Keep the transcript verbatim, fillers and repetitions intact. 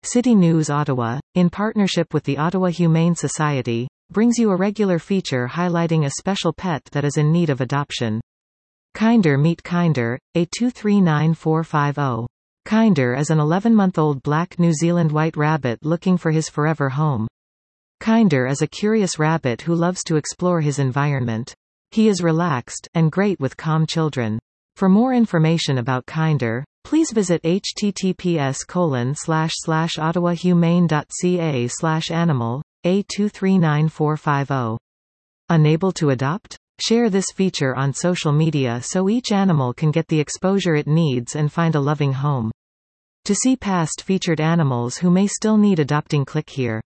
City News Ottawa, in partnership with the Ottawa Humane Society, brings you a regular feature highlighting a special pet that is in need of adoption. Kinder Meet Kinder, A two three nine four five zero. Kinder is an eleven-month-old black New Zealand white rabbit looking for his forever home. Kinder is a curious rabbit who loves to explore his environment. He is relaxed, and great with calm children. For more information about Kinder, please visit https colon slash slash ottawahumane.ca slash animal, A two three nine four five zero. Unable to adopt? Share this feature on social media so each animal can get the exposure it needs and find a loving home. To see past featured animals who may still need adopting, click here.